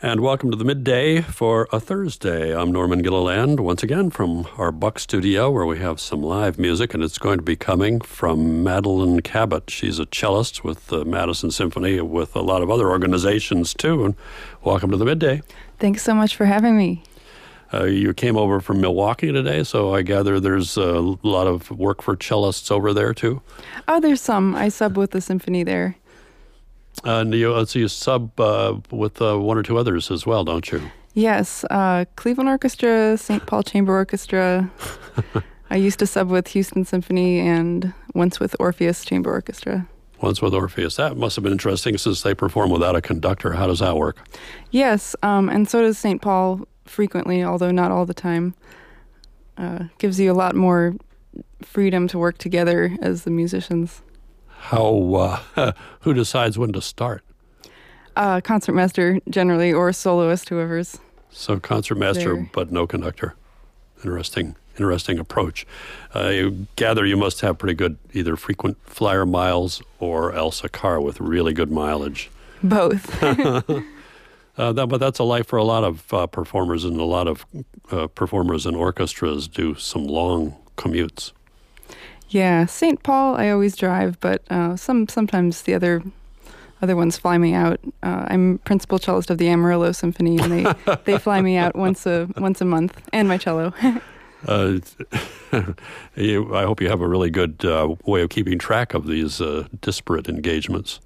And welcome to the midday for a Thursday. I'm Norman Gilliland, once again from our Buck studio where we have some live music, and it's going to be coming from Madeline Cabot. She's a cellist with the Madison Symphony, with a lot of other organizations too. And welcome to the midday. Thanks so much for having me. You came over from Milwaukee today, so I gather there's a lot of work for cellists over there too? Oh, there's some. I sub with the symphony there. And so you sub with one or two others as well, don't you? Yes, Cleveland Orchestra, St. Paul Chamber Orchestra. I used to sub with Houston Symphony and once with Orpheus Chamber Orchestra. Once with Orpheus. That must have been interesting since they perform without a conductor. How does that work? Yes, and so does St. Paul frequently, although not all the time. Gives you a lot more freedom to work together as the musicians. How, who decides when to start? Concertmaster generally, or soloist, whoever's. So concertmaster, there. but no conductor. Interesting approach. You gather you must have pretty good either frequent flyer miles or else a car with really good mileage. Both. But that's a life for a lot of performers, and a lot of performers and orchestras do some long commutes. Yeah, St. Paul I always drive, but sometimes the other ones fly me out. I'm principal cellist of the Amarillo Symphony, and they fly me out once a month, and my cello. I hope you have a really good way of keeping track of these disparate engagements.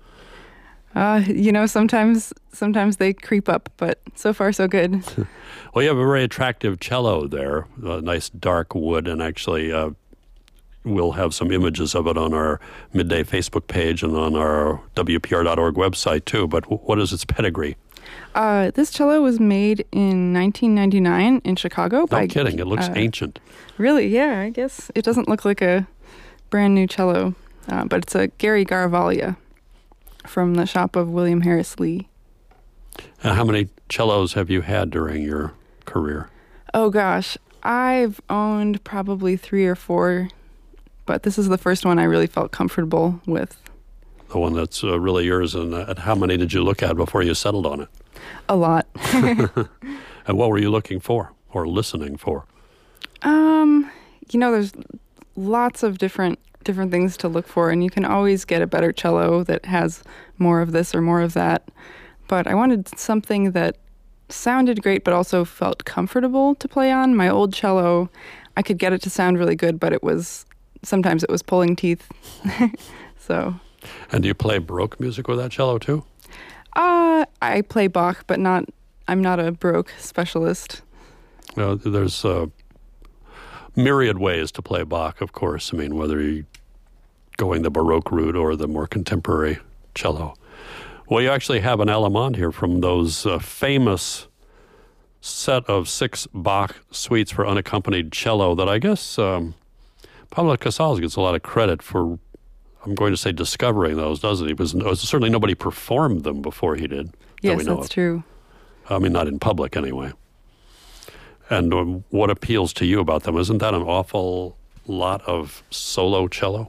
Sometimes they creep up, but so far so good. Well, you have a very attractive cello there, a nice dark wood, and actually we'll have some images of it on our Midday Facebook page and on our WPR.org website too. But what is its pedigree? This cello was made in 1999 in Chicago. No kidding, it looks ancient. Really, yeah, I guess. It doesn't look like a brand new cello, but it's a Gary Garavaglia from the shop of William Harris Lee. How many cellos have you had during your career? Oh gosh, I've owned probably 3 or 4, but this is the first one I really felt comfortable with. The one that's really yours, and how many did you look at before you settled on it? A lot. And what were you looking for or listening for? There's lots of different things to look for, and you can always get a better cello that has more of this or more of that. But I wanted something that sounded great but also felt comfortable to play on. My old cello, I could get it to sound really good, but sometimes it was pulling teeth. So. And do you play Baroque music with that cello too? I play Bach, but I'm not a Baroque specialist. There's myriad ways to play Bach, of course. I mean, whether you're going the Baroque route or the more contemporary cello. Well, you actually have an Allemande here from those famous set of 6 Bach suites for unaccompanied cello that I guess Pablo Casals gets a lot of credit for, I'm going to say, discovering those, doesn't he? Because certainly nobody performed them before he did. Yes, that's true. I mean, not in public anyway. And what appeals to you about them? Isn't that an awful lot of solo cello?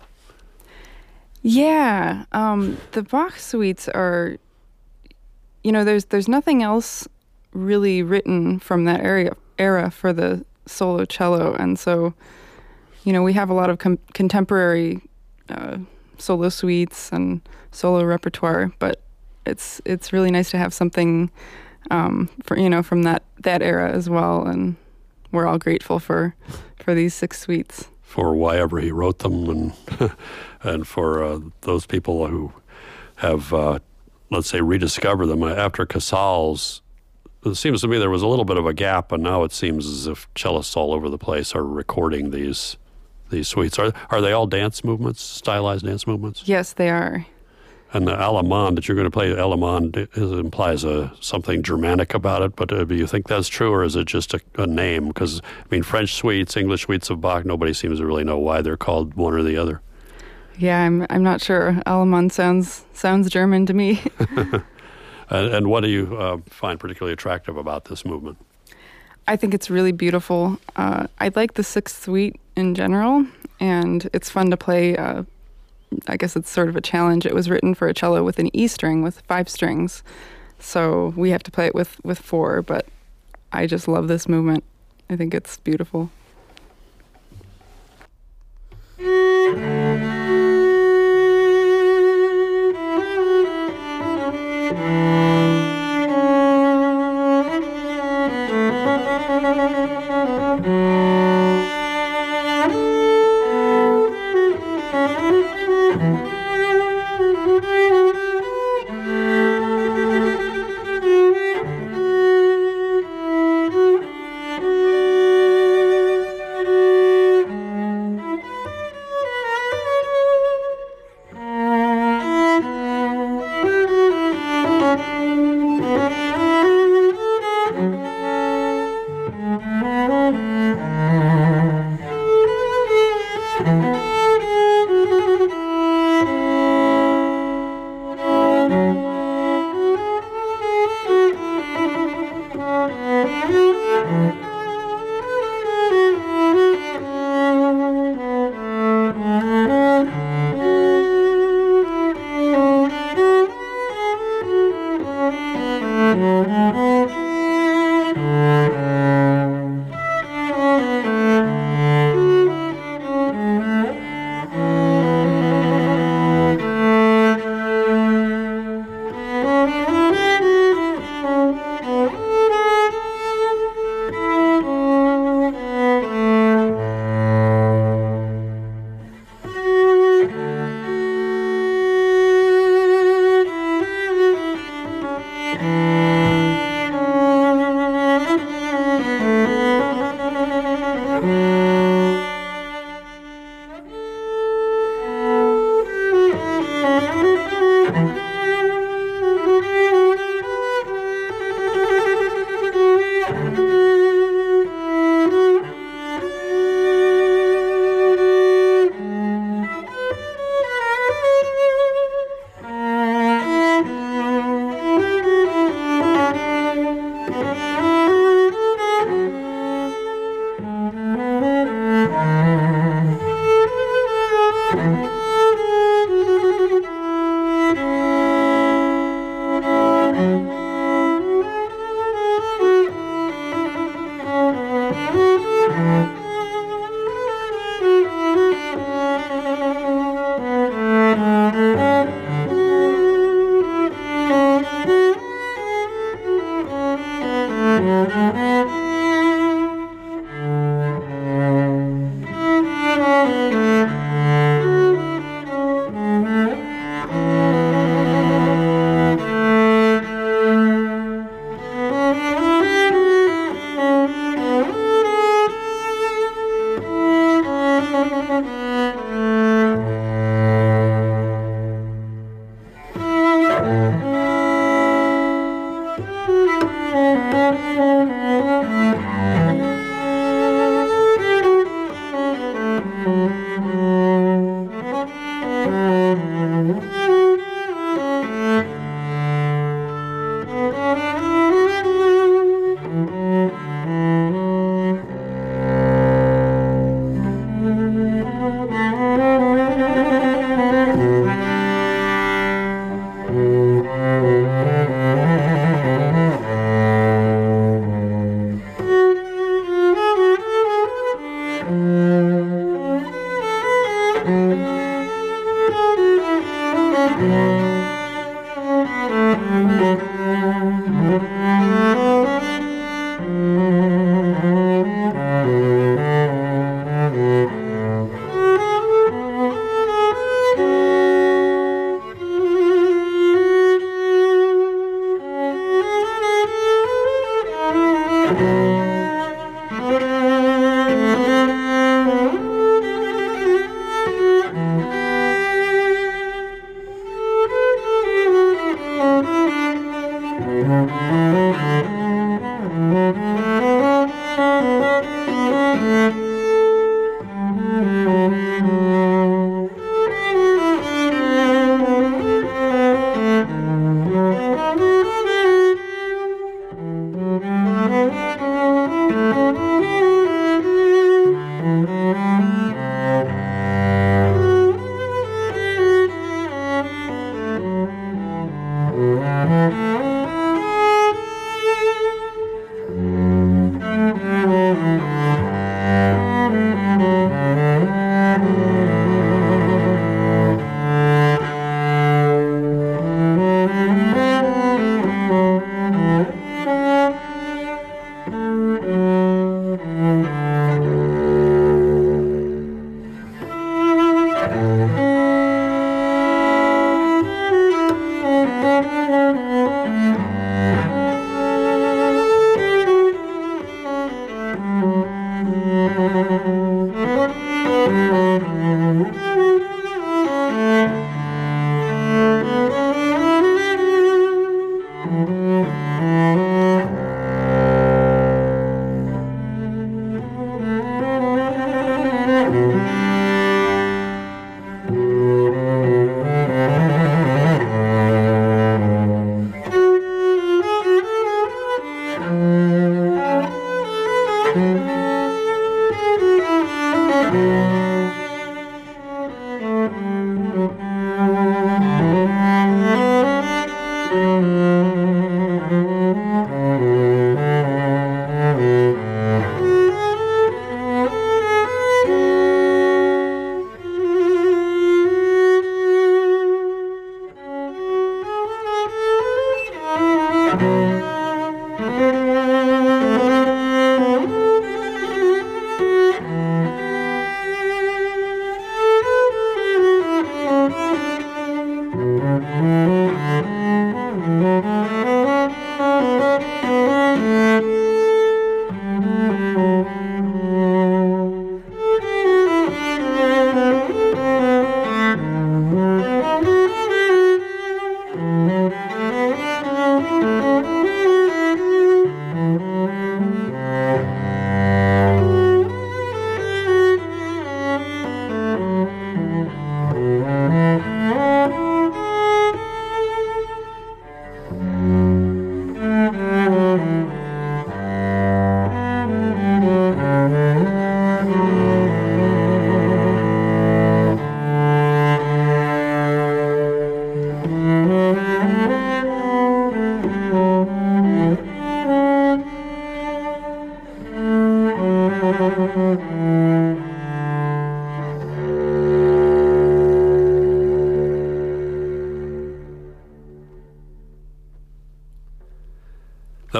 Yeah. The Bach suites are, there's nothing else really written from that era for the solo cello. And so, we have a lot of contemporary solo suites and solo repertoire, but it's really nice to have something from that era as well, and we're all grateful for these 6 suites. For why ever he wrote them, and and for those people who have, let's say, rediscovered them after Casals. It seems to me there was a little bit of a gap, and now it seems as if cellists all over the place are recording these suites. Are they all dance movements, stylized dance movements? Yes, they are. And the Allemande that you're going to play, Allemande implies something Germanic about it, but do you think that's true, or is it just a name? Because, French suites, English suites of Bach, nobody seems to really know why they're called one or the other. Yeah, I'm not sure. Allemande sounds German to me. And what do you find particularly attractive about this movement? I think it's really beautiful. I like the 6th suite in general, and it's fun to play. I guess it's sort of a challenge. It was written for a cello with an E string with 5 strings, So we have to play it with four, but I just love this movement. I think it's beautiful.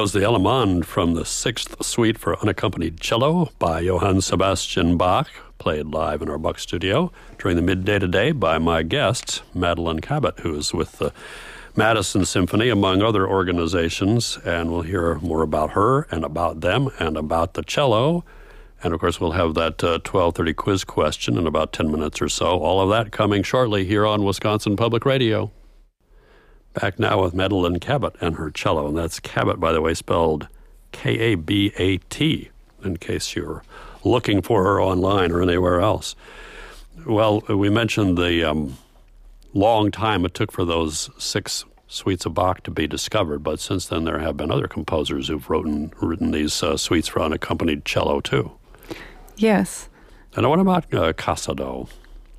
was the Allemande from the Sixth Suite for Unaccompanied Cello by Johann Sebastian Bach, played live in our Buck studio during the midday today by my guest, Madeline Cabot, who is with the Madison Symphony, among other organizations, and we'll hear more about her and about them and about the cello. And, of course, we'll have that 12:30 quiz question in about 10 minutes or so. All of that coming shortly here on Wisconsin Public Radio. Back now with Madeline Cabot and her cello, and that's Cabot, by the way, spelled K-A-B-A-T, in case you're looking for her online or anywhere else. Well, we mentioned the long time it took for those 6 suites of Bach to be discovered, but since then there have been other composers who've written these suites for unaccompanied cello, too. Yes. And what about Casado?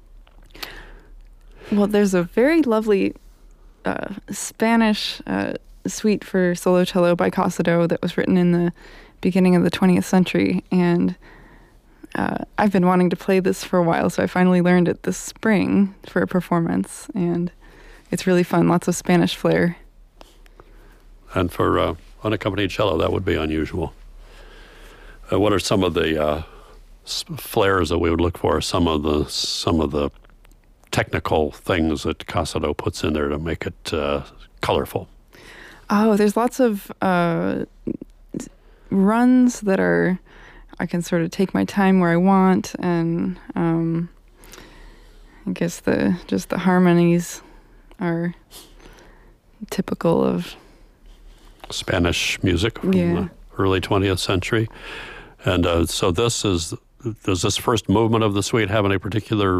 Well, there's a very lovely Spanish suite for solo cello by Casado that was written in the beginning of the 20th century, and I've been wanting to play this for a while, so I finally learned it this spring for a performance, and it's really fun, lots of Spanish flair. And for unaccompanied cello, that would be unusual. What are some of the flares that we would look for, some of the technical things that Casado puts in there to make it colorful? Oh, there's lots of runs that I can sort of take my time where I want, and I guess the harmonies are typical of Spanish music from the early 20th century. And so does this first movement of the suite have any particular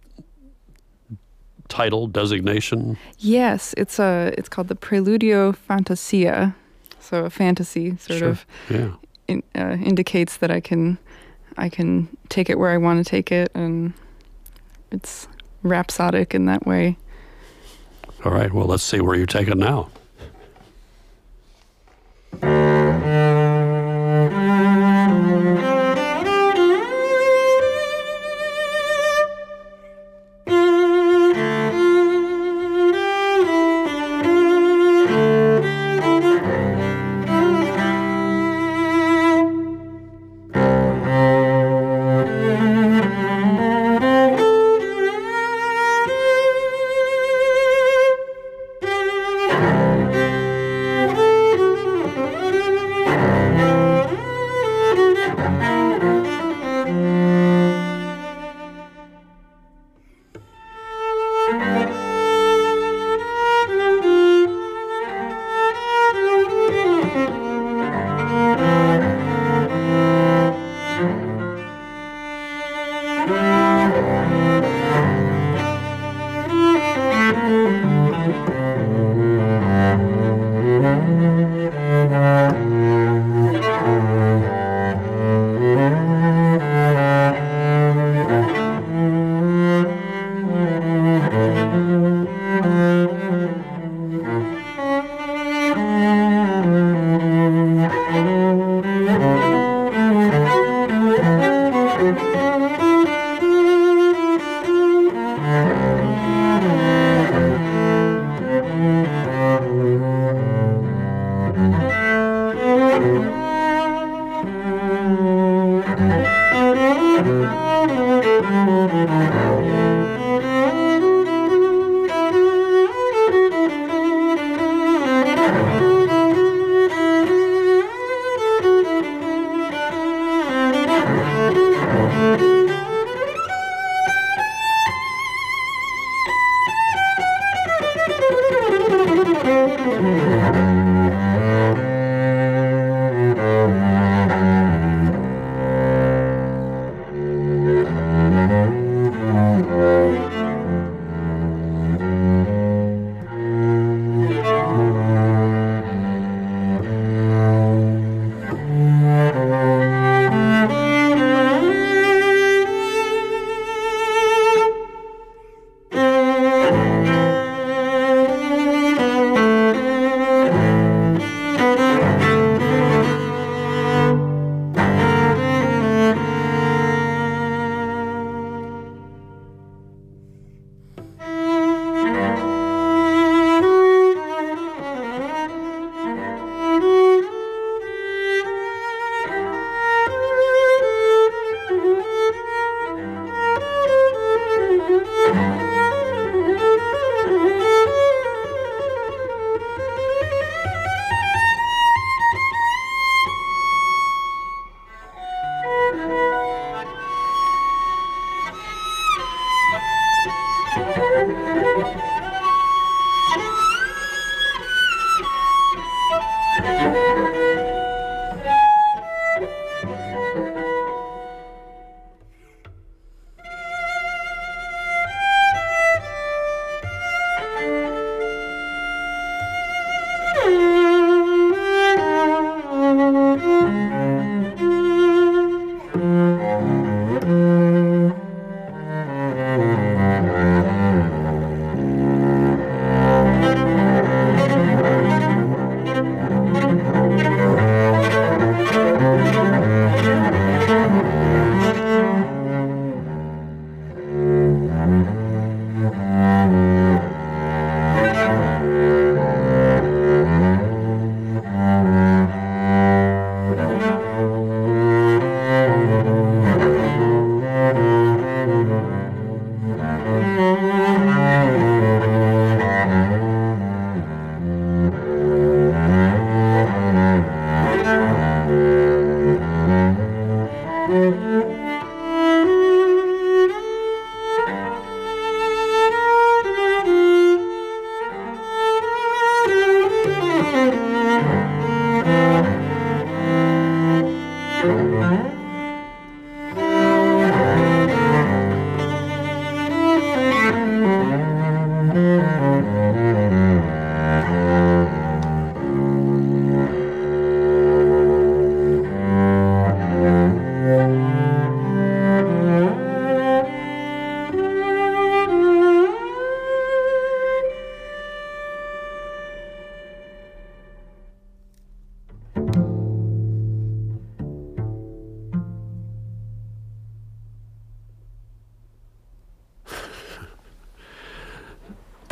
title, designation? Yes, it's called the Preludio Fantasia, so a fantasy sort of indicates that I can take it where I want to take it, and it's rhapsodic in that way. All right, well, let's see where you take it now.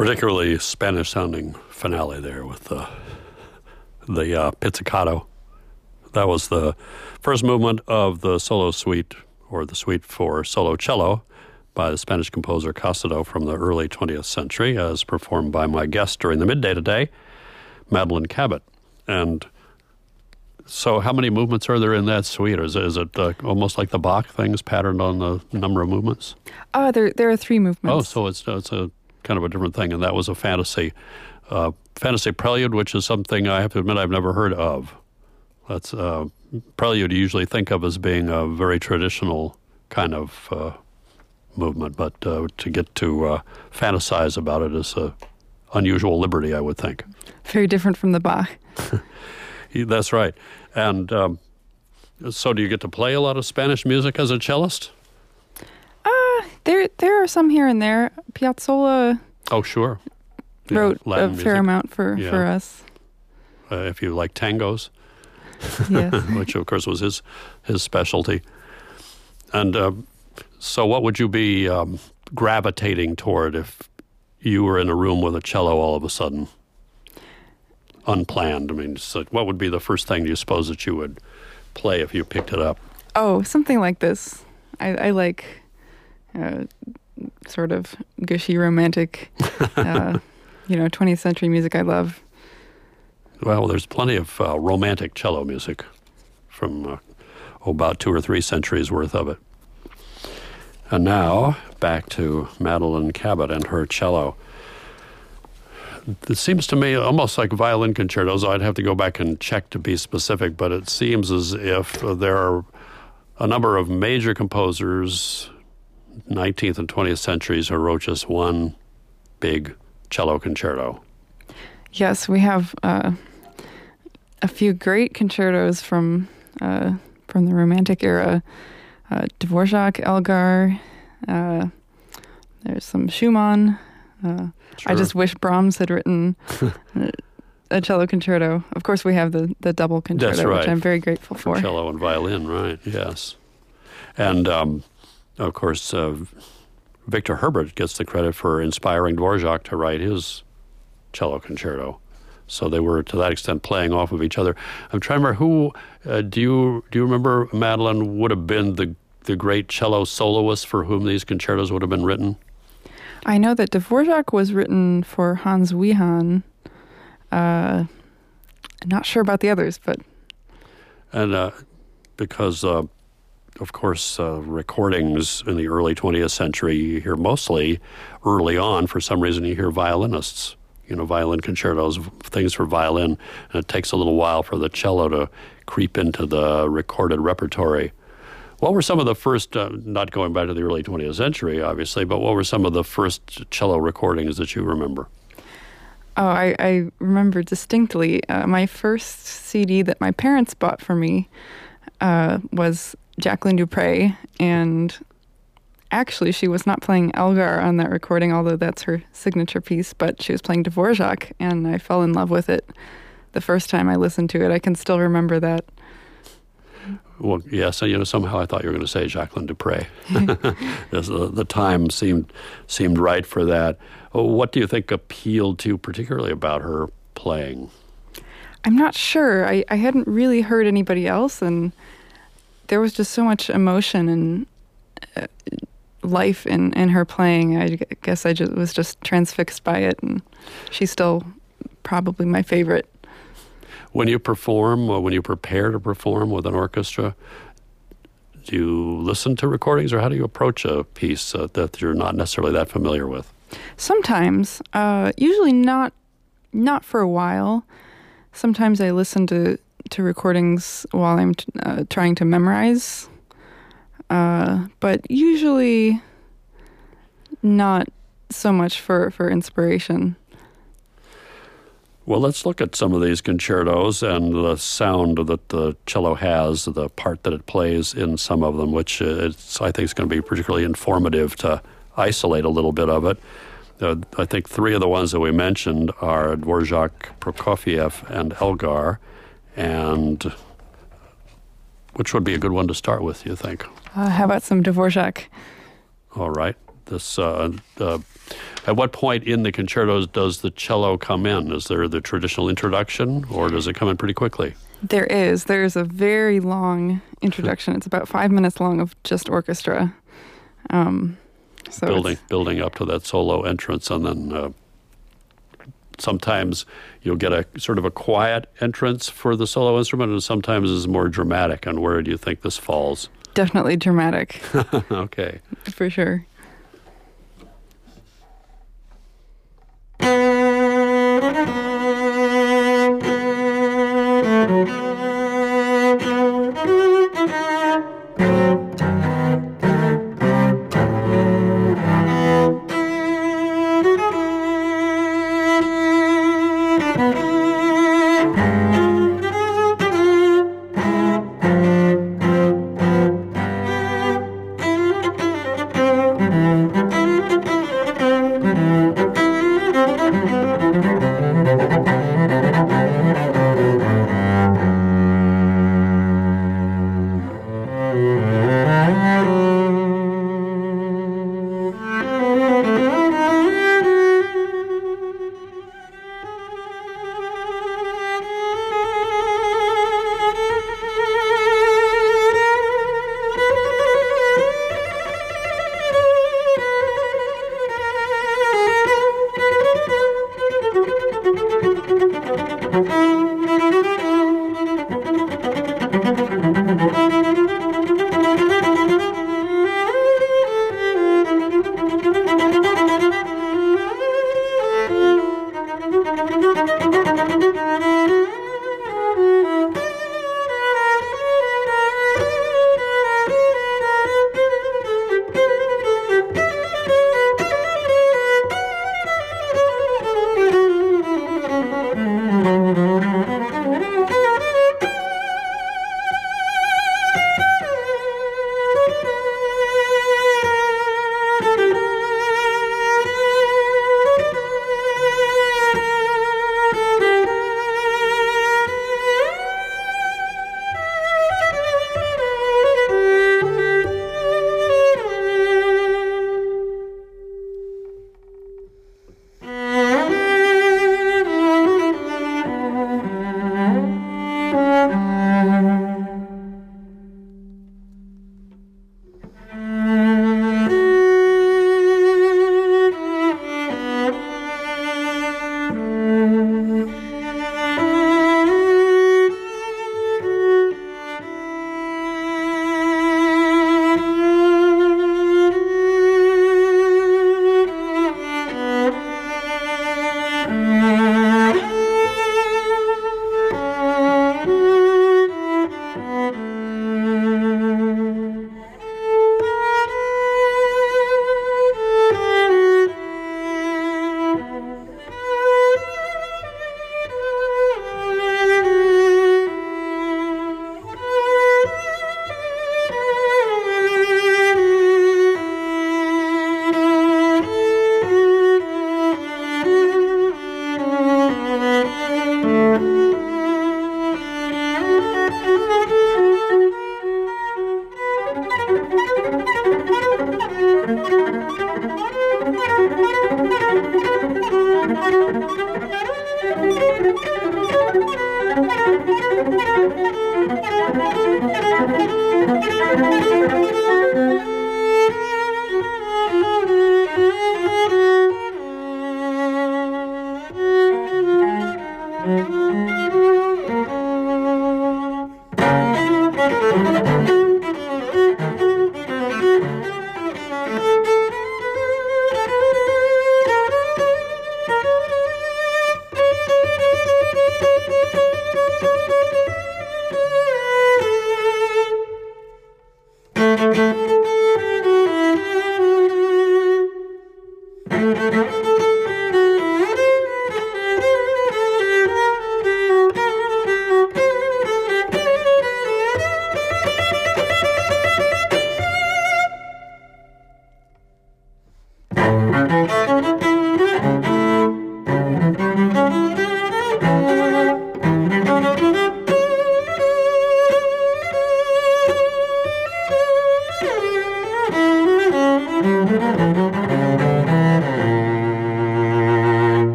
Particularly Spanish-sounding finale there with the pizzicato. That was the first movement of the solo suite, or the suite for solo cello, by the Spanish composer Casado from the early 20th century, as performed by my guest during the midday today, Madeline Cabot. And so how many movements are there in that suite? Is it almost like the Bach things patterned on the number of movements? There are 3 movements. Oh, so it's a kind of a different thing, and that was a fantasy prelude, which is something I have to admit I've never heard of. That's prelude you usually think of as being a very traditional kind of movement, but to get to fantasize about it is an unusual liberty, I would think. Very different from the Bach. That's right. And so do you get to play a lot of Spanish music as a cellist? There are some here and there. Piazzolla sure. wrote Latin a fair music. amount for us. If you like tangos, Yes. which of course was his specialty. And so what would you be gravitating toward if you were in a room with a cello all of a sudden? Unplanned. I mean, so what would be the first thing you suppose that you would play if you picked it up? Oh, something like this. I like sort of gushy, romantic, 20th century music I love. Well, there's plenty of romantic cello music from about 2 or 3 centuries worth of it. And now, back to Madeline Cabot and her cello. It seems to me almost like violin concertos. I'd have to go back and check to be specific, but it seems as if there are a number of major composers, 19th and 20th centuries, who wrote just one big cello concerto. Yes, we have a few great concertos from the Romantic era. Dvorak, Elgar. There's some Schumann. Sure. I just wish Brahms had written a cello concerto. Of course, we have the double concerto, That's right. which I'm very grateful for. Cello and violin, right, yes. And, of course, Victor Herbert gets the credit for inspiring Dvorak to write his cello concerto. So they were, to that extent, playing off of each other. I'm trying to remember who, do you remember, Madeline, would have been the great cello soloist for whom these concertos would have been written? I know that Dvorak was written for Hans Wiehan. I'm not sure about the others, but... And because, of course, recordings in the early 20th century, you hear mostly early on, for some reason, you hear violinists, violin concertos, things for violin, and it takes a little while for the cello to creep into the recorded repertory. What were some of the first, not going back to the early 20th century, obviously, but what were some of the first cello recordings that you remember? Oh, I remember distinctly. My first CD that my parents bought for me was Jacqueline du Pré, and actually she was not playing Elgar on that recording, although that's her signature piece, but she was playing Dvorak, and I fell in love with it the first time I listened to it. I can still remember that. Well, yes, somehow I thought you were going to say Jacqueline du Pré. The time seemed right for that. What do you think appealed to you particularly about her playing? I'm not sure. I hadn't really heard anybody else, and there was just so much emotion and life in her playing. I guess I was just transfixed by it, and she's still probably my favorite. When you perform, when you prepare to perform with an orchestra, do you listen to recordings, or how do you approach a piece that you're not necessarily that familiar with? Sometimes, usually not for a while. Sometimes I listen to recordings while I'm trying to memorize, but usually not so much for inspiration. Well, let's look at some of these concertos and the sound that the cello has, the part that it plays in some of them, which I think is going to be particularly informative to isolate a little bit of it. I think 3 of the ones that we mentioned are Dvorak, Prokofiev, and Elgar, and which would be a good one to start with, you think? How about some Dvorak? All right. This At what point in the concertos does the cello come in? Is there the traditional introduction, or does it come in pretty quickly? There is a very long introduction. It's about 5 minutes long of just orchestra. So building up to that solo entrance, and then sometimes you'll get a sort of a quiet entrance for the solo instrument, and sometimes it's more dramatic. And where do you think this falls? Definitely dramatic. Okay. For sure.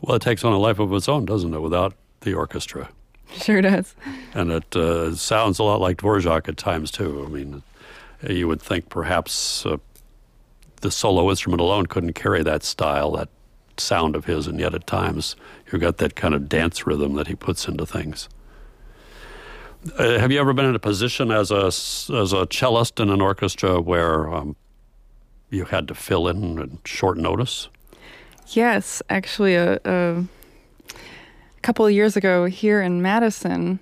Well, it takes on a life of its own, doesn't it, without the orchestra? Sure does. And it sounds a lot like Dvorak at times, too. I mean, you would think perhaps the solo instrument alone couldn't carry that style, that sound of his, and yet at times you've got that kind of dance rhythm that he puts into things. Have you ever been in a position as a cellist in an orchestra where you had to fill in at short notice? Yes, actually, a couple of years ago here in Madison,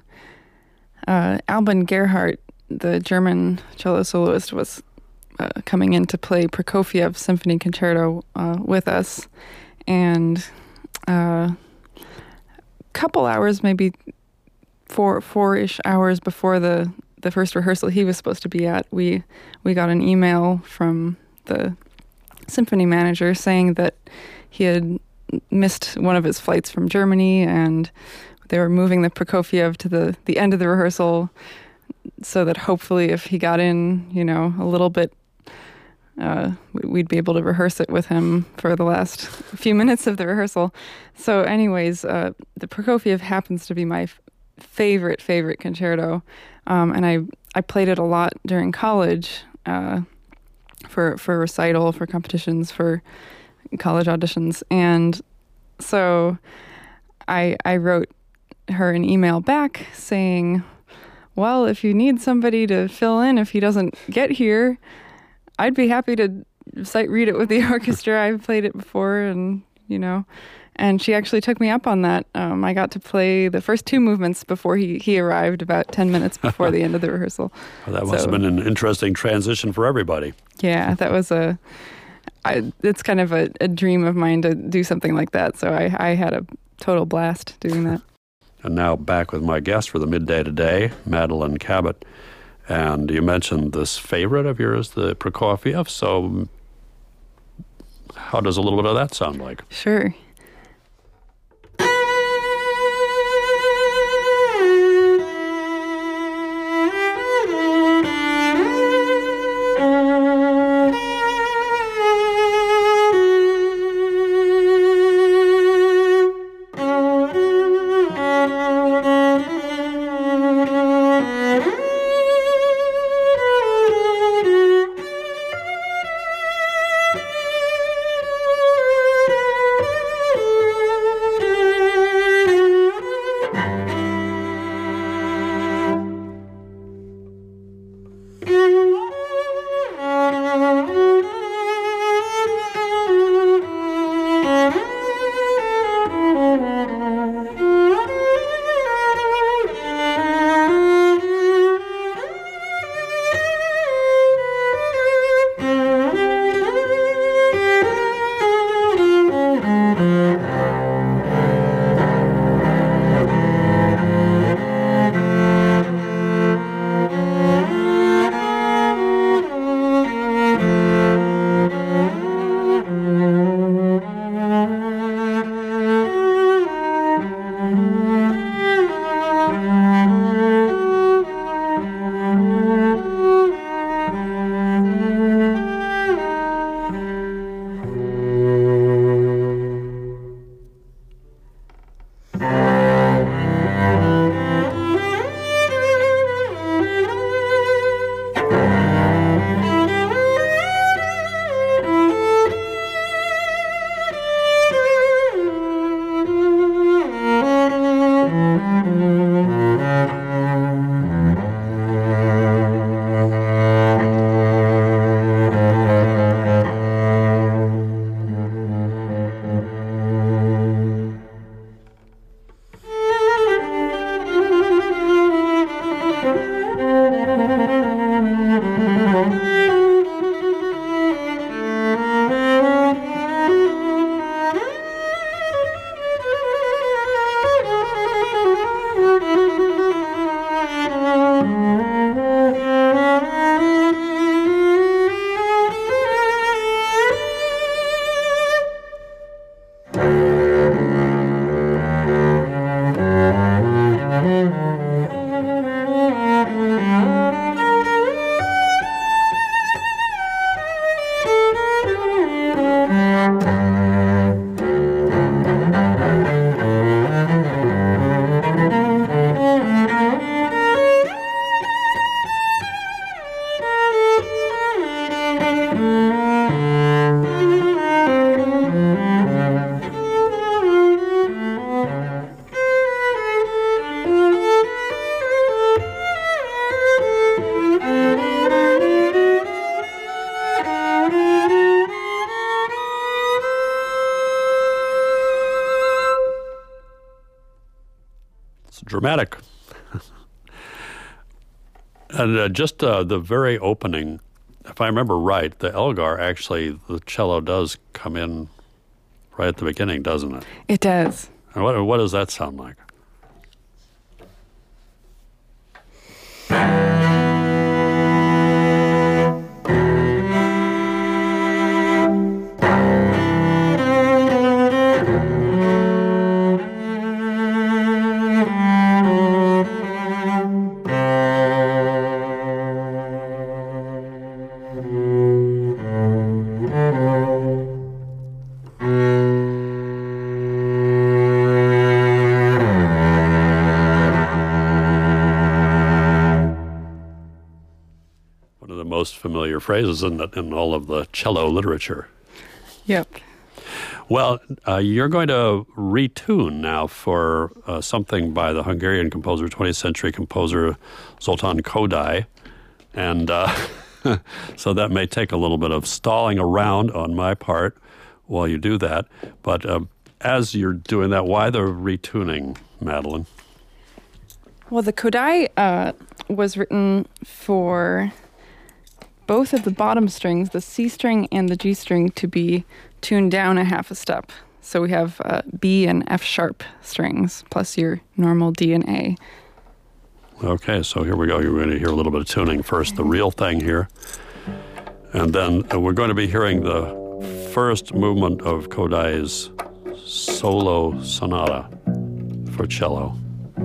Alban Gerhardt, the German cello soloist, was coming in to play Prokofiev's Symphony Concerto with us, and a couple hours, maybe four-ish hours before the first rehearsal he was supposed to be at, we got an email from the symphony manager saying that he had missed one of his flights from Germany, and they were moving the Prokofiev to the end of the rehearsal so that hopefully if he got in, a little bit, we'd be able to rehearse it with him for the last few minutes of the rehearsal. So anyways, the Prokofiev happens to be my favorite concerto, and I played it a lot during college for recital, for competitions, for college auditions. And so I wrote her an email back saying, well, if you need somebody to fill in if he doesn't get here, I'd be happy to sight read it with the orchestra. I've played it before, and and she actually took me up on that. I got to play the first two movements before he arrived, about 10 minutes before the end of the rehearsal. Well, that must have been an interesting transition for everybody. Yeah, that was it's kind of a dream of mine to do something like that. So I had a total blast doing that. And now back with my guest for the Midday Today, Madeline Cabot. And you mentioned this favorite of yours, the Prokofiev. So how does a little bit of that sound like? Sure. dramatic. And just the very opening, if I remember right, the Elgar, actually, the cello does come in right at the beginning, doesn't it? It does. And what does that sound like? Most familiar phrases in all of the cello literature. Yep. Well, you're going to retune now for something by the Hungarian composer, 20th century composer Zoltán Kodály. And so that may take a little bit of stalling around on my part while you do that. But as you're doing that, why the retuning, Madeline? Well, the Kodály was written for both of the bottom strings, the C string and the G string, to be tuned down a half a step. So we have B and F sharp strings, plus your normal D and A. Okay, so here we go. You're going to hear a little bit of tuning first, the real thing here. And then we're going to be hearing the first movement of Kodály's solo sonata for cello.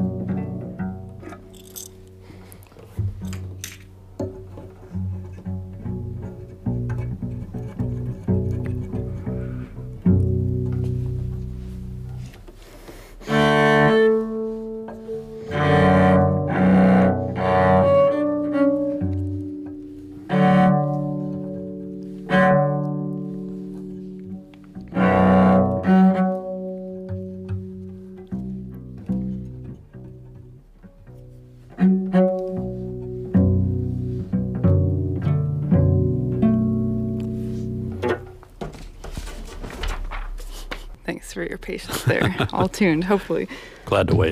Thanks for your patience there. All tuned, hopefully. Glad to wait.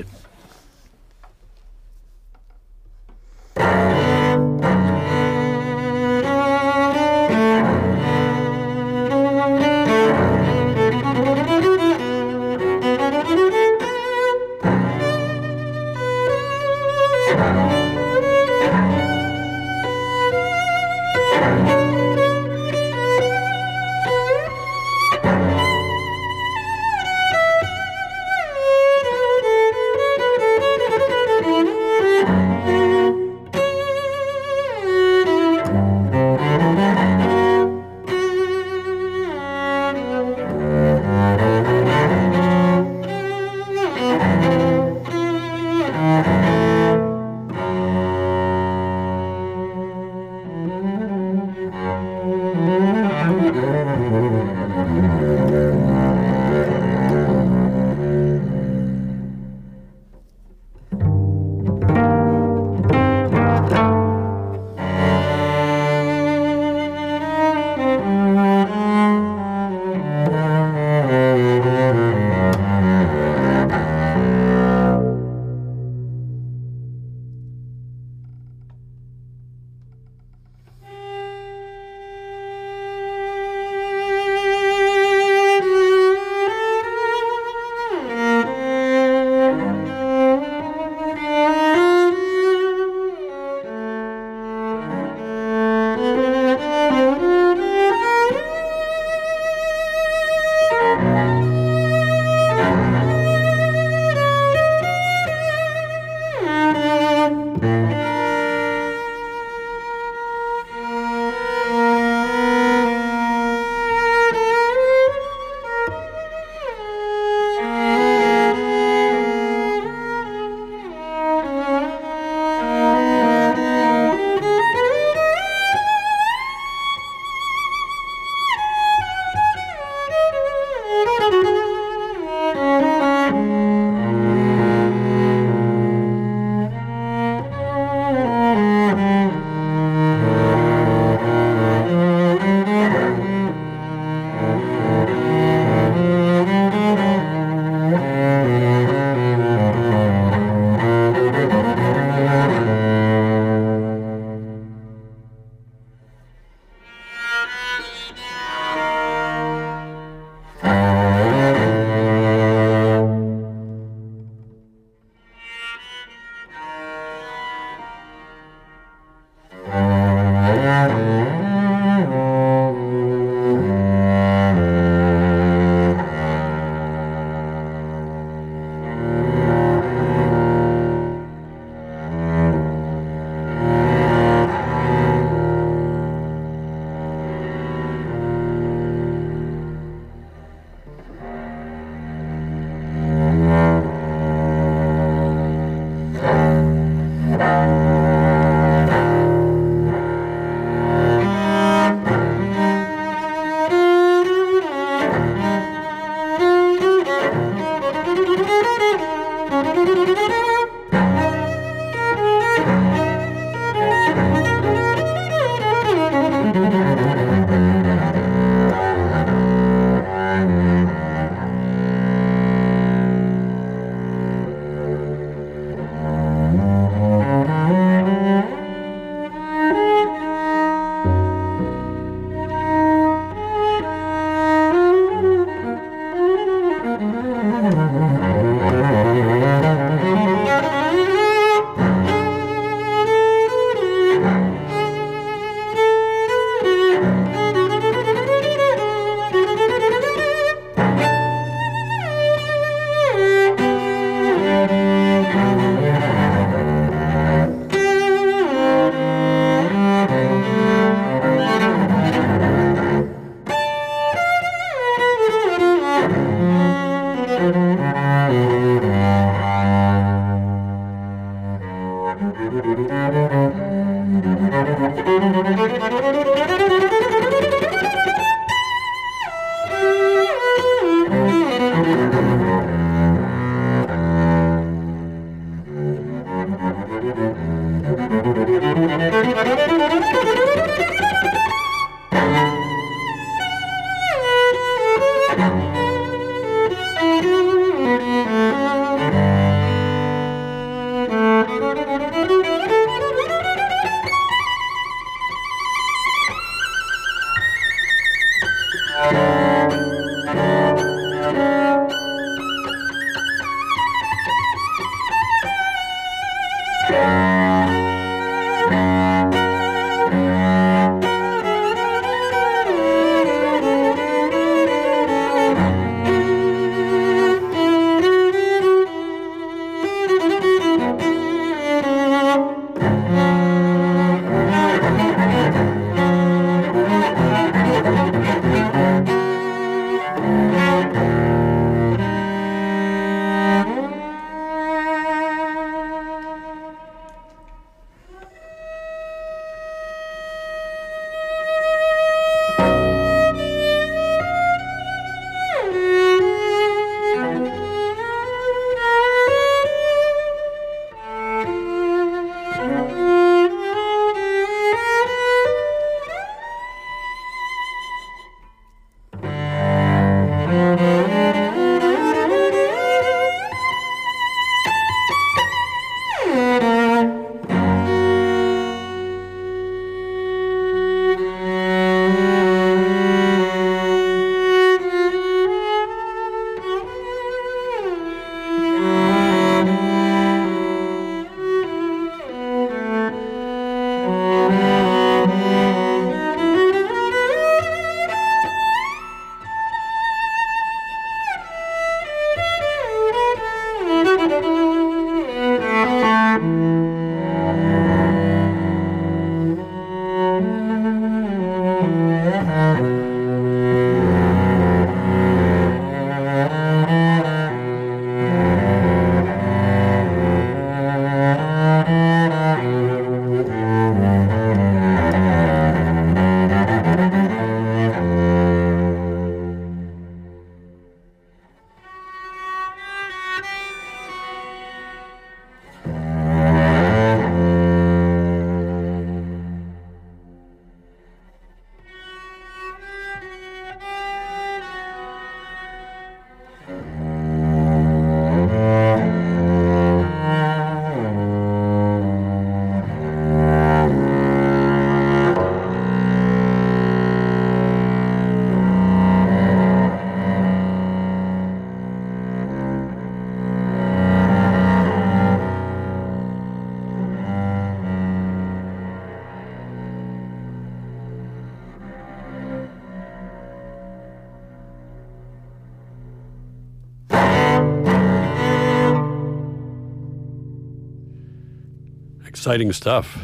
Exciting stuff,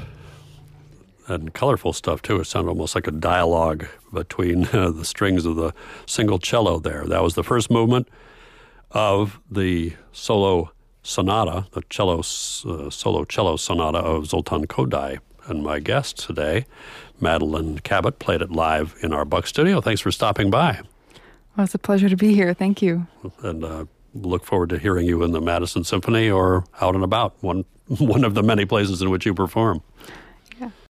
and colorful stuff, too. It sounded almost like a dialogue between the strings of the single cello there. That was the first movement of the solo sonata, the solo cello sonata of Zoltan Kodály. And my guest today, Madeline Cabot, played it live in our Buck studio. Thanks for stopping by. Well, it's a pleasure to be here. Thank you. And look forward to hearing you in the Madison Symphony or out and about, one of the many places in which you perform.